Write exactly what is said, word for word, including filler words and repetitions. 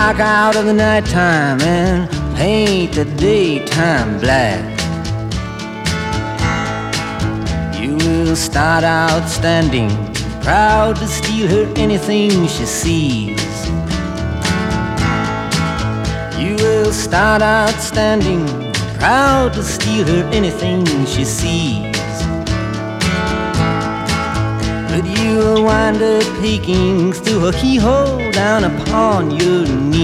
Knock out of the nighttime and paint the daytime black. You will start out standing, proud to steal her anything she sees. You will start out standing, proud to steal her anything she sees. But you will wind up peeking through a keyhole down upon your knees.